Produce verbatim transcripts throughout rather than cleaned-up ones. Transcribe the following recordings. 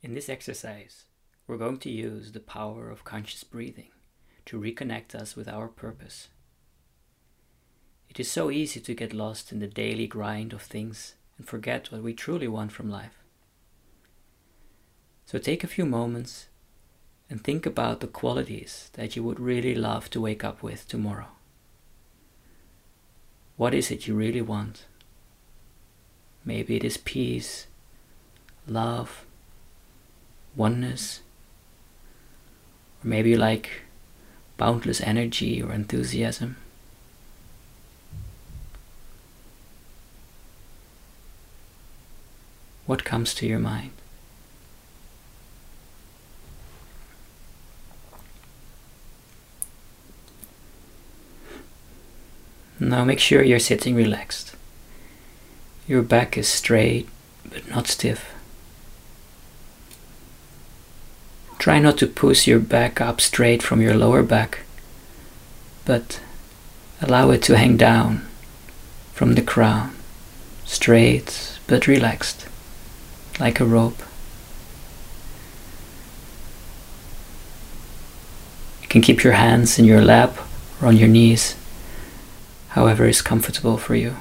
In this exercise, we're going to use the power of conscious breathing to reconnect us with our purpose. It is so easy to get lost in the daily grind of things and forget what we truly want from life. So take a few moments and think about the qualities that you would really love to wake up with tomorrow. What is it you really want? Maybe it is peace, love, oneness, or maybe you like boundless energy or enthusiasm. What comes to your mind? Now make sure you're sitting relaxed. Your back is straight but not stiff. Try not to push your back up straight from your lower back, but allow it to hang down from the crown, straight but relaxed, like a rope. You can keep your hands in your lap or on your knees, however is comfortable for you.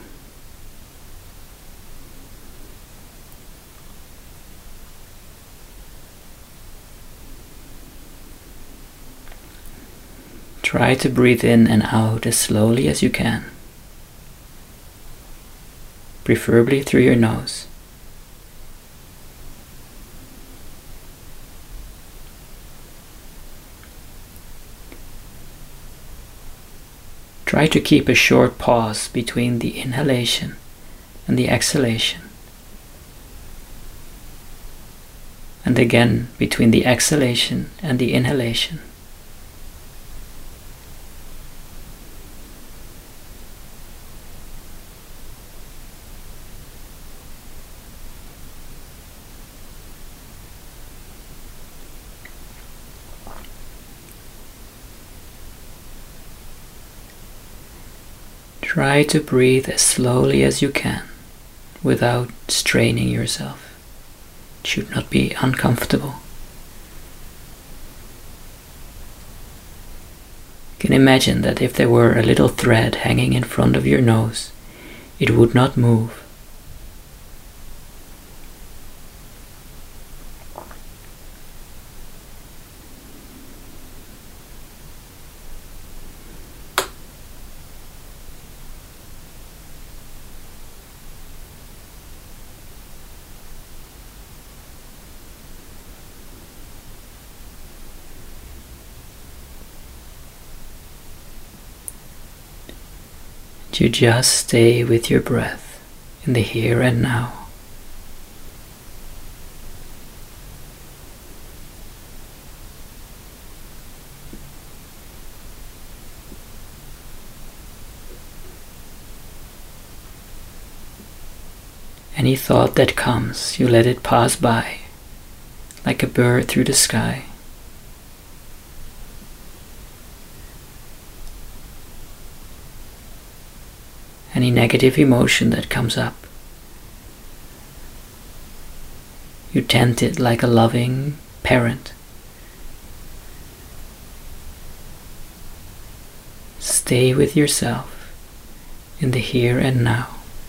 Try to breathe in and out as slowly as you can, preferably through your nose. Try to keep a short pause between the inhalation and the exhalation, and again between the exhalation and the inhalation. Try to breathe as slowly as you can without straining yourself. It should not be uncomfortable. You can imagine that if there were a little thread hanging in front of your nose, it would not move. You just stay with your breath in the here and now. Any thought that comes, you let it pass by, like a bird through the sky. Any negative emotion that comes up, you tend it like a loving parent. Stay with yourself in the here and now.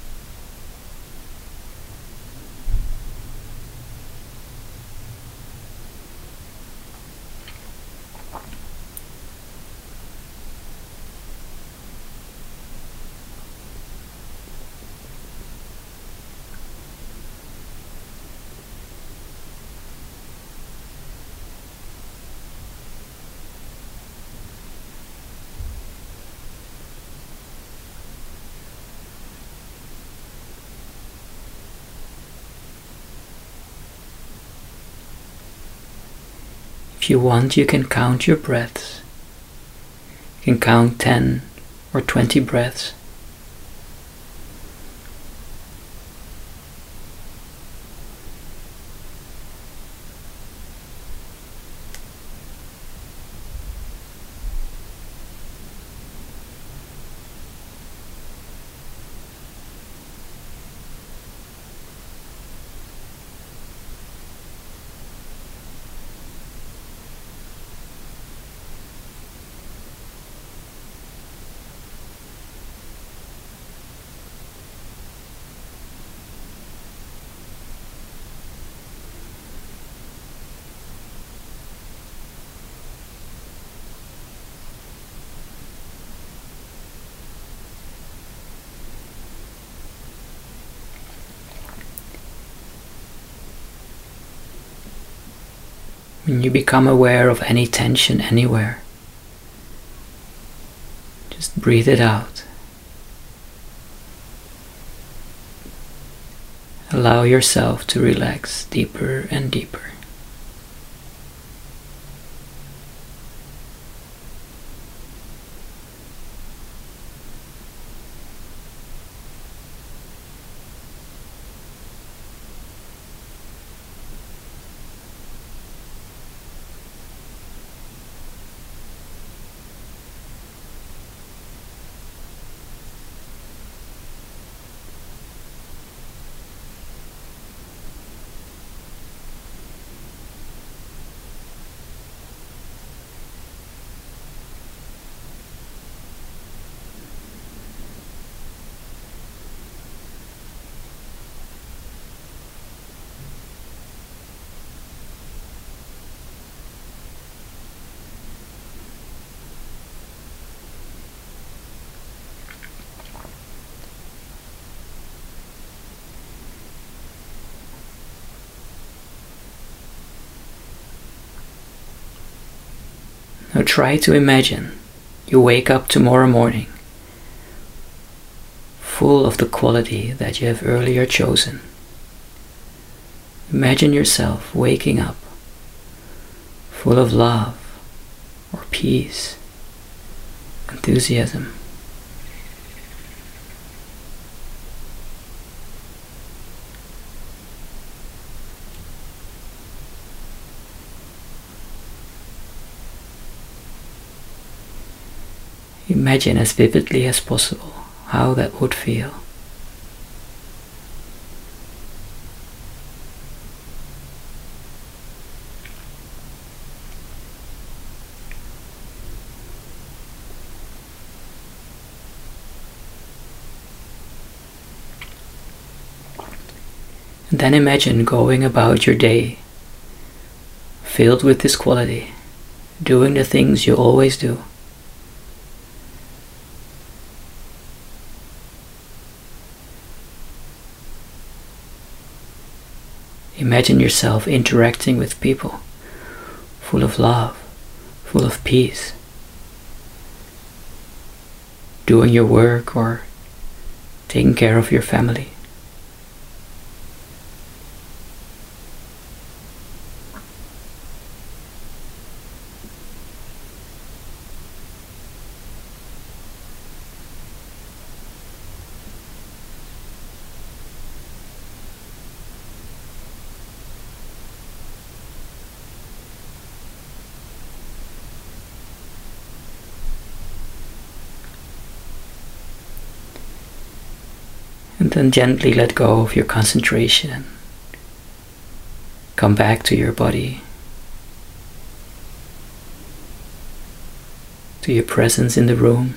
If you want, you can count your breaths. You can count ten or twenty breaths. When you become aware of any tension anywhere, just breathe it out. Allow yourself to relax deeper and deeper. Now try to imagine you wake up tomorrow morning full of the quality that you have earlier chosen. Imagine yourself waking up full of love or peace, enthusiasm. Imagine as vividly as possible how that would feel. And then imagine going about your day filled with this quality, doing the things you always do. Imagine yourself interacting with people, full of love, full of peace, doing your work or taking care of your family. And then gently let go of your concentration. Come back to your body, to your presence in the room.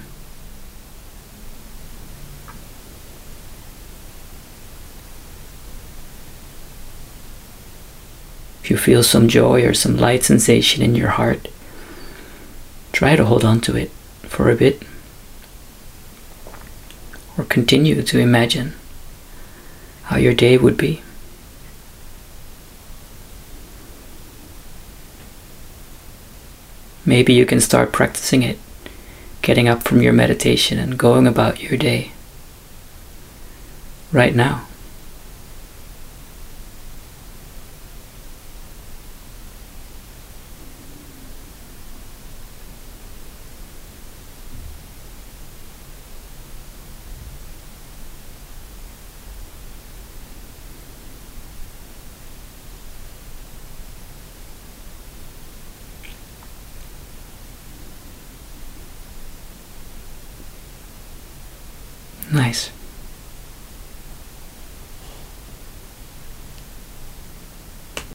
If you feel some joy or some light sensation in your heart, try to hold on to it for a bit. Or continue to imagine how your day would be. Maybe you can start practicing it, getting up from your meditation and going about your day right now. Nice.